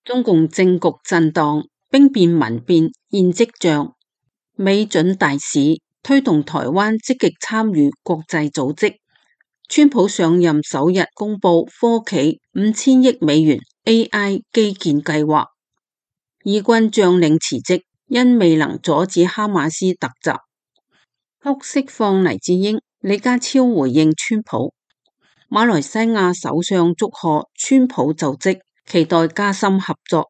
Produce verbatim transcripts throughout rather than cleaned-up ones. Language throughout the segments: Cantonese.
中共政局震盪，兵變民變現跡象。美准大使推動台灣積極參與國際組織。川普上任首日公布科企五千億美元 A I 基建計劃。以軍將領辭職，因未能阻止哈馬斯突襲。哭釋放黎智英，李家超回應川普。馬來西亞首相祝賀川普就職，期待加深合作。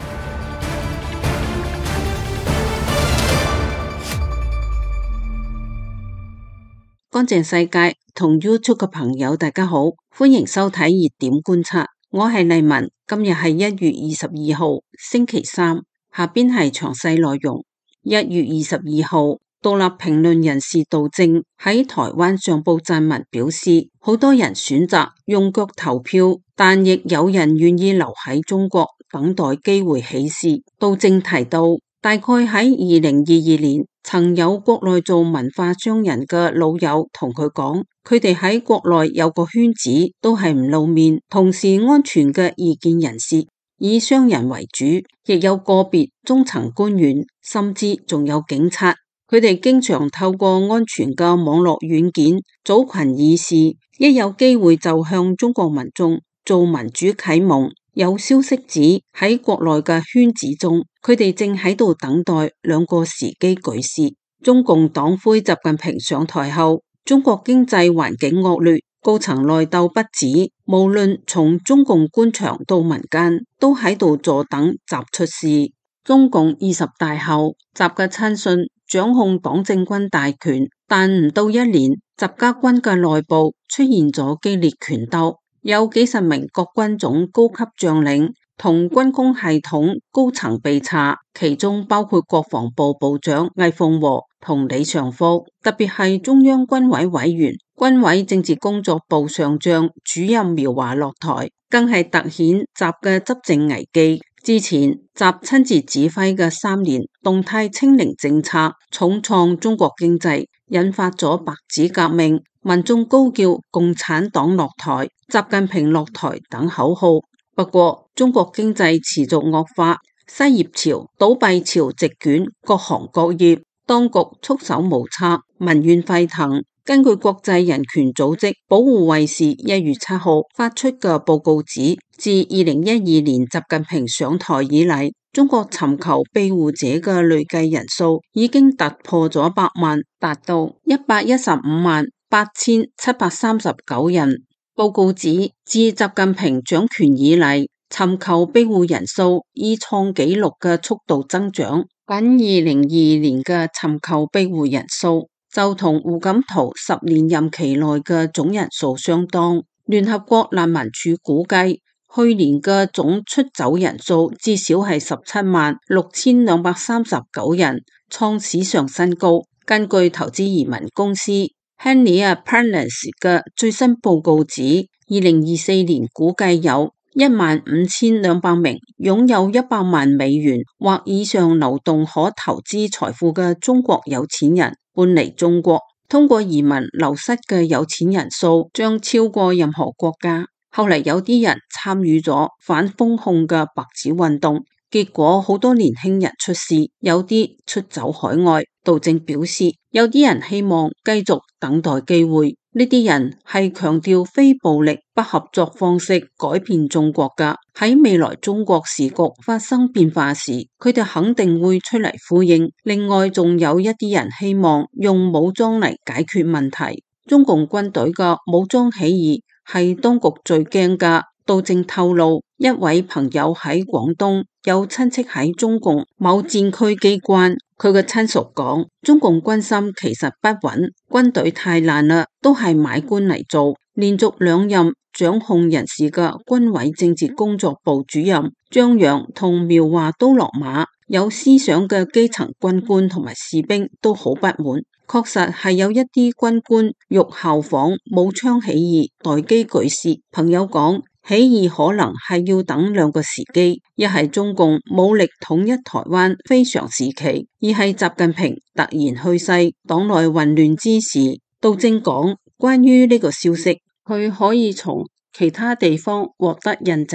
乾淨世界同 YouTube 嘅朋友大家好，歡迎收睇熱點觀察，我係麗文，今日係一月二十二號星期三，下邊係詳細內容。一月二十二號，獨立評論人士杜正喺台灣上報撰文表示，好多人選擇用腳投票，但亦有人願意留喺中國等待機會起事。杜正提到，大概喺二零二二年，曾有國內做文化商人嘅老友同佢講，佢哋喺國內有個圈子，都係唔露面、同時安全嘅異見人士，以商人為主，亦有個別中層官員，甚至仲有警察。佢哋經常透過安全嘅網絡軟件組群議事，一有機會就向中國民眾做民主啟蒙。有消息指喺國內嘅圈子中，佢哋正喺度等待兩個時機舉事。中共黨魁習近平上台後，中國經濟環境惡劣，高層內鬥不止，無論從中共官場到民間，都喺度坐等習出事。中共二十大後，習嘅親信掌控黨政軍大權，但唔到一年，習家軍嘅內部出現咗激烈權鬥。有幾十名國軍總高級將領同軍工系統高層被查，其中包括國防部部長魏鳳和同李尚福，特別係中央軍委委員、軍委政治工作部上將主任苗華落台，更係凸顯習嘅執政危機。之前習親自指揮嘅三年動態清零政策，重創中國經濟，引發咗白紙革命，民眾高叫共產黨落台、習近平落台等口號。不過中國經濟持續惡化，失業潮、倒閉潮席捲各行各業，當局束手無策，民怨沸騰。根據國際人權組織保護衛士一月七號發出嘅報告指，自二零一二年習近平上台以嚟，中國尋求庇護者嘅累計人數已經突破咗百萬，達到一百一十五萬八千七百三十九人。報告指，自習近平掌權以嚟，尋求庇護人數以創紀錄嘅速度增長。僅二零二二年嘅尋求庇護人數就同胡錦濤十年任期內嘅總人數相當。聯合國難民署估計，去年嘅總出走人數至少係十七萬六千兩百三十九人，創史上新高。根據投資移民公司 Hania Partners 嘅最新報告指，二零二四年估計有一萬五千兩百名擁有一百萬美元或以上流動可投資財富嘅中國有錢人搬離中國，通過移民流失嘅有錢人數將超過任何國家。後嚟有啲人參與咗反封控嘅白紙運動，結果好多年輕人出事，有啲出走海外。杜正表示，有啲人希望繼續等待機會，呢啲人係強調非暴力不合作方式改變中國㗎。喺未來中國時局發生變化時，佢哋肯定會出嚟呼應。另外仲有一啲人希望用武裝嚟解決問題。中共軍隊嘅武裝起義係當局最驚㗎。杜正透露，一位朋友喺廣東有親戚喺中共某戰區機關，佢嘅親屬講，中共軍心其實不穩，軍隊太爛啦，都係買官嚟做。連續兩任掌控人士嘅軍委政治工作部主任張陽同苗華都落馬，有思想嘅基層軍官同埋士兵都好不滿。確實係有一啲軍官欲效仿武昌起義，待機舉事。朋友講，起義可能係要等兩個時機，一係中共武力統一台灣非常時期，二係習近平突然去世，黨內混亂之時。杜正講，關於呢個消息，佢可以從其他地方獲得印證。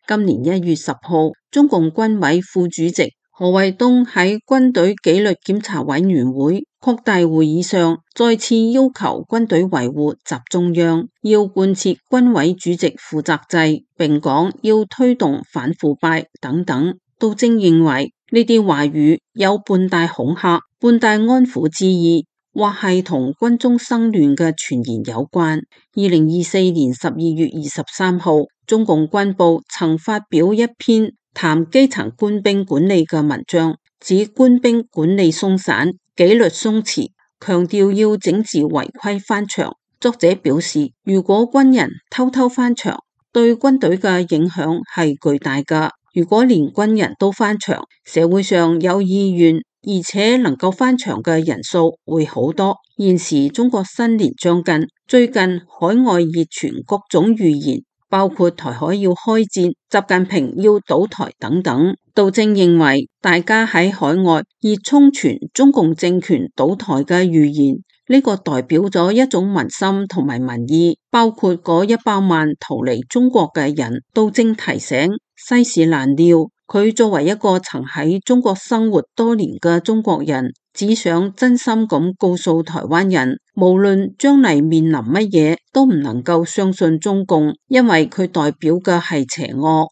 今年一月十號，中共軍委副主席何衛東喺軍隊紀律檢查委員會擴大會議上，再次要求軍隊維護習中央，要貫徹軍委主席負責制，並講要推動反腐敗等等。杜正認為呢啲話語有半帶恐嚇、半帶安撫之意，或係同軍中生亂嘅傳言有關。二零二四年十二月二十三號，中共軍報曾發表一篇談基層官兵管理嘅文章，指官兵管理鬆散、紀律鬆弛，強調要整治違規翻牆。作者表示，如果軍人偷偷翻牆，對軍隊嘅影響係巨大㗎。如果連軍人都翻牆，社會上有意願而且能夠翻牆嘅人數會好多。現時中國新年將近，最近海外熱傳各種預言，包括台海要開戰、習近平要倒台等等。杜正認為，大家喺海外熱衷傳中共政權倒台嘅預言，呢個代表咗一種民心同埋民意，包括嗰一百萬逃離中國嘅人。杜正提醒，世事難料，佢作為一個曾喺中國生活多年嘅中國人，只想真心咁告訴台灣人，無論將嚟面臨乜嘢，都唔能夠相信中共，因為佢代表嘅係邪惡。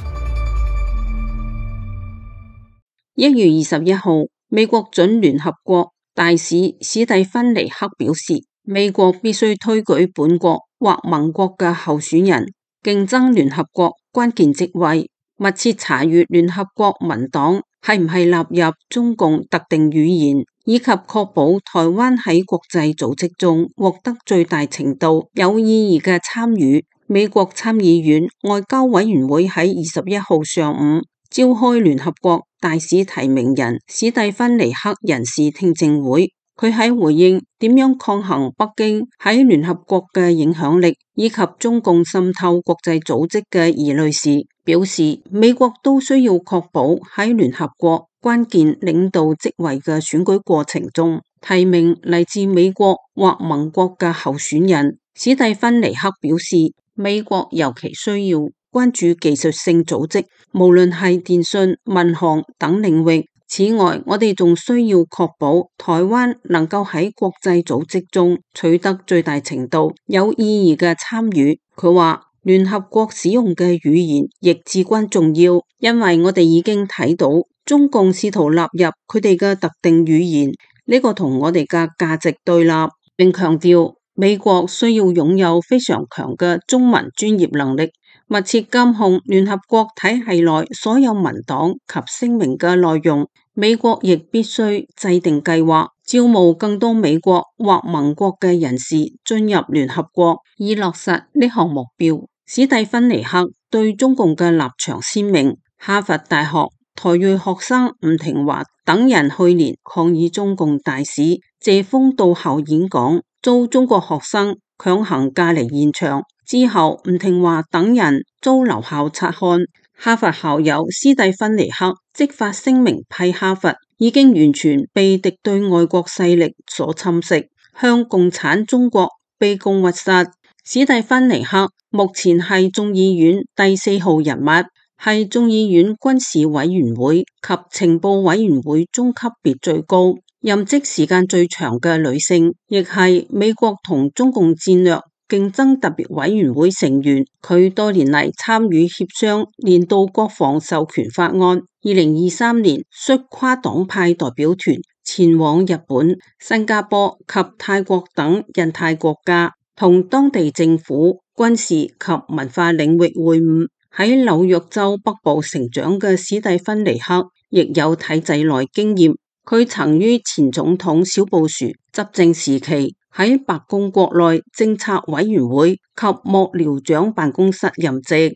一月二十一號，美國準聯合國大使史蒂芬尼克表示，美國必須推舉本國或盟國嘅候選人，競爭聯合國關鍵職位，密切查閱聯合國文檔係唔係納入中共特定語言，以及確保台灣喺國際組織中獲得最大程度有意義嘅參與。美國參議院外交委員會喺二十一號上午召開聯合國大使提名人史蒂芬尼克人事聽證會，佢喺回應點樣抗衡北京喺聯合國嘅影響力以及中共滲透國際組織嘅疑慮時，表示美國都需要確保喺聯合國關鍵領導職位嘅選舉過程中，提名嚟自美國或盟國嘅候選人。史蒂芬尼克表示，美國尤其需要關注技術性組織，無論係電信、民航等領域。此外，我哋仲需要確保台灣能夠喺國際組織中取得最大程度有意義嘅參與。佢話，聯合國使用嘅語言亦至關重要，因為我哋已經睇到中共試圖納入佢哋嘅特定語言，呢個同我哋嘅價值對立，並強調美國需要擁有非常強嘅中文專業能力，密切監控聯合國體系內所有文檔及聲明嘅內容。美國亦必須制定計劃，招募更多美國或盟國嘅人士進入聯合國，以落實呢項目標。史蒂芬尼克對中共嘅立場鮮明。哈佛大學台裔學生吳廷華等人去年抗議中共大使謝鋒到校演講，遭中國學生強行架離現場之後，吳廷華等人遭留校察看。哈佛校友斯蒂芬尼克即發聲明批哈佛已經完全被敵對外國勢力所侵蝕，向共產中國卑躬屈膝。史蒂芬尼克目前係眾議院第四號人物，係眾議院軍事委員會及情報委員會中級別最高、任職時間最長嘅女性，亦係美國同中共戰略競爭特別委員會成員。佢多年嚟參與協商年度國防授權法案。二零二三年率跨黨派代表團前往日本、新加坡及泰國等印太國家，同當地政府、軍事及文化領域會晤。喺紐約州北部成長嘅史蒂芬尼克亦有體制內經驗，佢曾於前總統小布殊執政時期喺白宮國內政策委員會及幕僚長辦公室任職。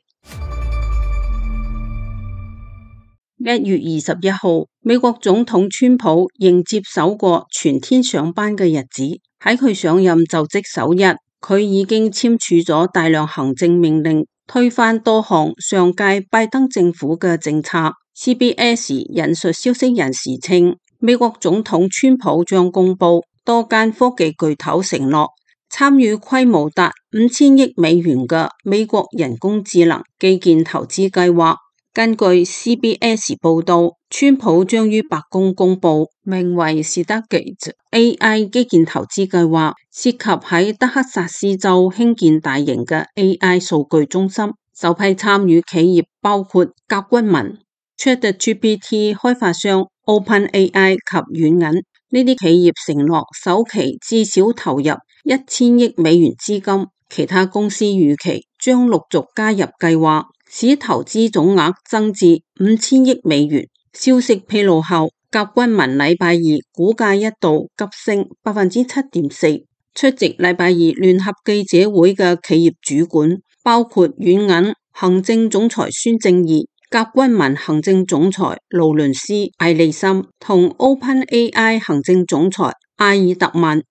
一月二十一號，美國總統川普迎接首個全天上班嘅日子。喺佢上任就職首日，佢已經簽署咗大量行政命令，推翻多項上屆拜登政府嘅政策。C B S 引述消息人士稱，美國總統川普將公布多間科技巨頭承諾參與規模達五千億美元嘅美國人工智能基建投資計劃。根據 C B S 報道，川普將於白宮公布名為 Stargate A I 基建投資計劃，涉及喺德克薩斯州興建大型嘅 A I 數據中心。首批參與企業包括甲骨文、ChatGPT 開發商 OpenAI 及軟銀。呢啲企業承諾首期至少投入一千億美元資金，其他公司預期將陸續加入計劃，使投資總額增至五千億美元。消息披露後，甲骨文禮拜二股價一度急升百分之七點四。出席禮拜二聯合記者會嘅企業主管包括軟銀行政總裁孫正義、甲骨文行政總裁勞倫斯·艾利森同 OpenAI 行政總裁阿爾特曼。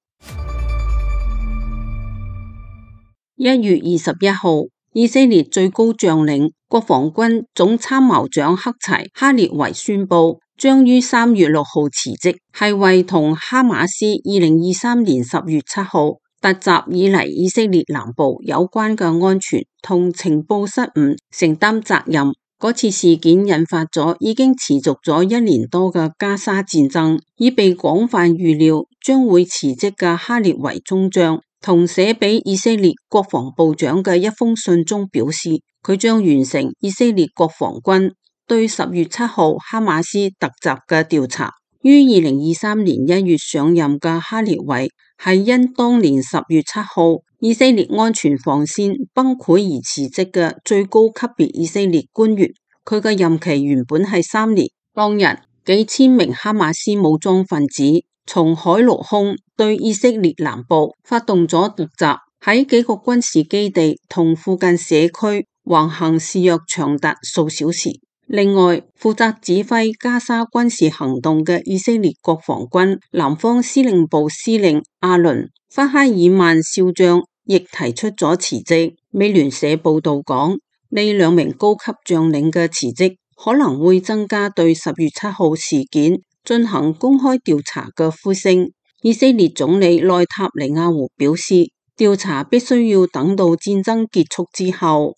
一月二十一號，以色列最高將領、國防軍總參謀長克齊哈列維宣布，將於三月六號辭職，係為同哈馬斯二零二三年十月七號突襲以嚟以色列南部有關嘅安全同情報失誤承擔責任。嗰次事件引發咗已經持續咗一年多嘅加沙戰爭，已被廣泛預料將會辭職嘅哈列維中將同寫俾以色列國防部長嘅一封信中表示，佢將完成以色列國防軍對十月七號哈馬斯突襲嘅調查。於二零二三年一月上任嘅哈列維係因當年十月七號以色列安全防線崩潰而辭職嘅最高級別以色列官員。佢嘅任期原本係三年。當日幾千名哈馬斯武裝分子從海陸空對以色列南部發動咗突襲，喺幾個軍事基地同附近社區橫行肆虐長達數小時。另外，負責指揮加沙軍事行動嘅以色列國防軍南方司令部司令阿倫·法哈爾曼少將亦提出咗辭職。美聯社報道講，呢兩名高級將領嘅辭職可能會增加對十月七號事件進行公開調查嘅呼聲。以色列總理內塔尼亞胡表示，調查必須要等到戰爭結束之後。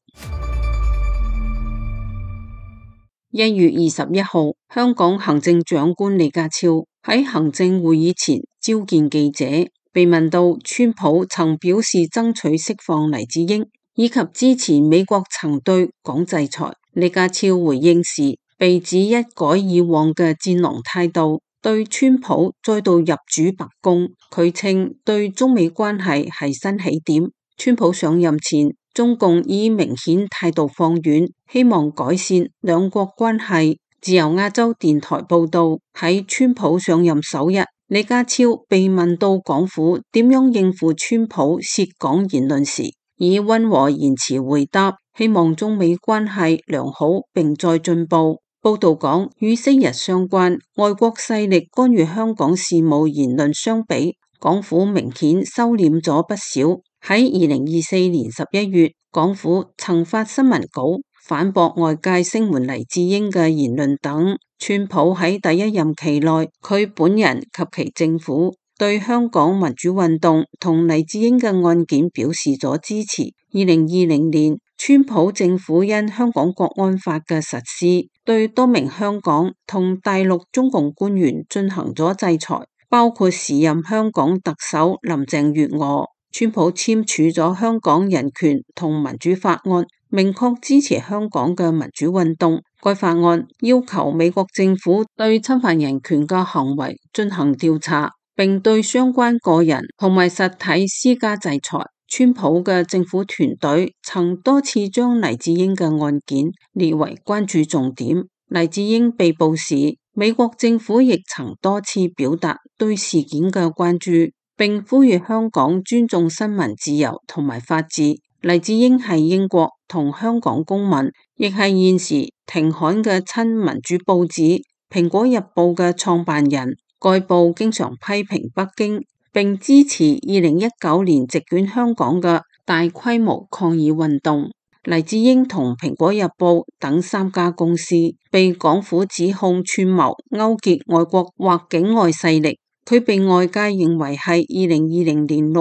一月二十一號，香港行政長官李家超喺行政會議前召見記者，被問到川普曾表示爭取釋放黎智英，以及之前美國曾對港制裁，李家超回應時被指一改以往嘅戰狼態度，對川普再度入主白宮。佢稱對中美關係係新起點。川普上任前，中共已明顯態度放軟，希望改善兩國關係。自由亞洲電台報道，喺川普上任首日，李家超被問到港府點樣應付川普涉港言論時，以溫和言辭回答，希望中美關係良好並再進步。報道講，與昔日相關外國勢力干預香港事務言論相比，港府明顯收斂咗不少。喺二零二四年十一月，港府曾發新聞稿反駁外界聲援黎智英嘅言論等。川普喺第一任期內，佢本人及其政府對香港民主運動同黎智英嘅案件表示咗支持。二零二零年，川普政府因香港國安法嘅實施，對多名香港同大陸中共官員進行咗制裁，包括時任香港特首林鄭月娥。川普簽署咗香港人權同民主法案，明確支持香港嘅民主運動。該法案要求美國政府對侵犯人權嘅行為進行調查，並對相關個人同埋實體施加制裁。川普嘅政府團隊曾多次將黎智英嘅案件列為關注重點。黎智英被捕時，美國政府亦曾多次表達對事件嘅關注，並呼籲香港尊重新聞自由同埋法治。黎智英係英國同香港公民，亦係現時停刊嘅親民主報紙《蘋果日報》嘅創辦人。該報經常批評北京，並支持二零一九年席捲香港嘅大規模抗議運動。黎智英同《蘋果日報》等三家公司被港府指控串謀勾結外國或境外勢力。佢被外界認為係二零二零年六月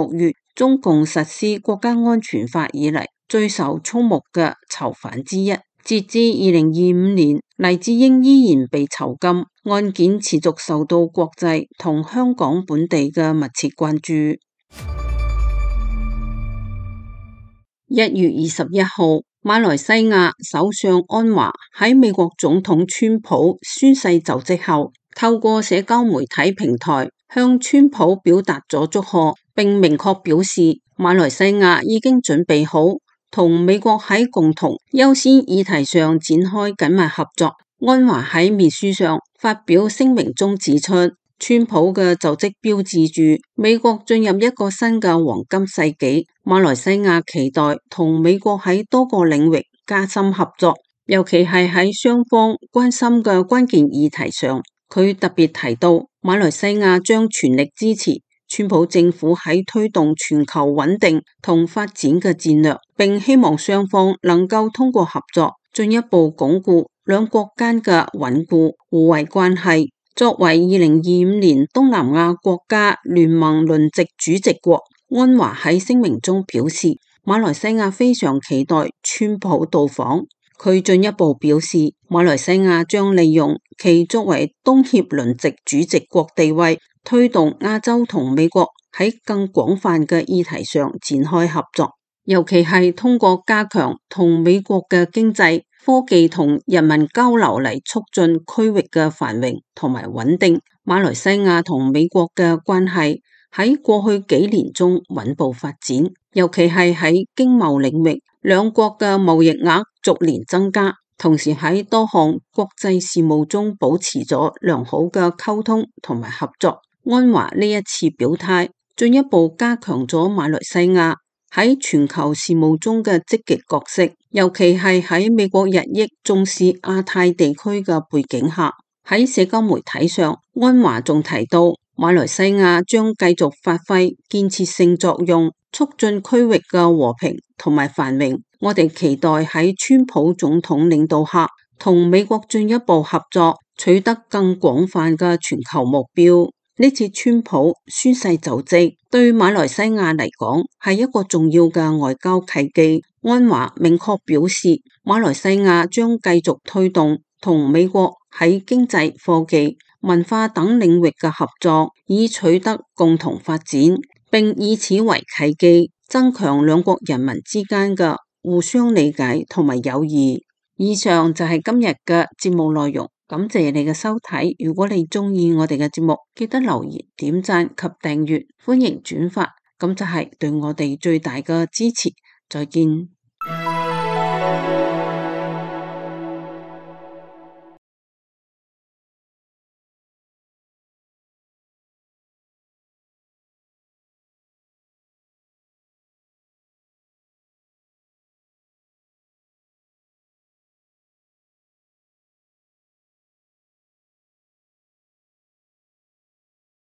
中共實施國家安全法以嚟最受矚目嘅囚犯之一。截至二零二五年，黎智英依然被囚禁，案件持續受到國際同香港本地嘅密切關注。一月二十一號，馬來西亞首相安華喺美國總統川普宣誓就職後，透過社交媒體平台向川普表達咗祝賀，並明確表示馬來西亞已經準備好同美國喺共同優先議題上展開緊密合作。安華喺面書上發表聲明中指出，川普嘅就職標誌住美國進入一個新嘅黃金世紀，馬來西亞期待同美國喺多個領域加深合作，尤其係喺雙方關心嘅關鍵議題上。佢特別提到，馬來西亞將全力支持川普政府喺推動全球穩定同發展嘅戰略，並希望雙方能夠通過合作進一步鞏固兩國間嘅穩固互惠關係。作為二零二五年東南亞國家聯盟輪值主席國，安華喺聲明中表示，馬來西亞非常期待川普到訪。佢進一步表示，馬來西亞將利用其作為東協輪值主席國地位，推動亞洲同美國喺更廣泛嘅議題上展開合作，尤其係通過加強同美國嘅經濟、科技同人民交流嚟促進區域嘅繁榮同埋穩定。馬來西亞同美國嘅關係喺過去幾年中穩步發展，尤其係喺經貿領域，兩國嘅貿易額逐年增加，同時喺多項國際事務中保持咗良好嘅溝通同埋合作。安華呢一次表態，進一步加強咗馬來西亞喺全球事務中嘅積極角色，尤其係喺美國日益重視亞太地區嘅背景下。喺社交媒體上，安華仲提到，馬來西亞將繼續發揮建設性作用，促進區域嘅和平同埋繁榮。我哋期待喺川普總統領導下，同美國進一步合作，取得更廣泛嘅全球目標。呢次川普宣誓就職，對馬來西亞嚟講係一個重要嘅外交契機。安華明確表示，馬來西亞將繼續推動同美國喺經濟、科技、文化等領域嘅合作，以取得共同發展，並以此為契機，增強兩國人民之間嘅互相理解同埋友誼。以上就係今日嘅節目內容。感謝你嘅收睇，如果你鍾意我哋嘅節目，記得留言、點讚及訂閱，歡迎轉發，咁就係對我哋最大嘅支持。再見。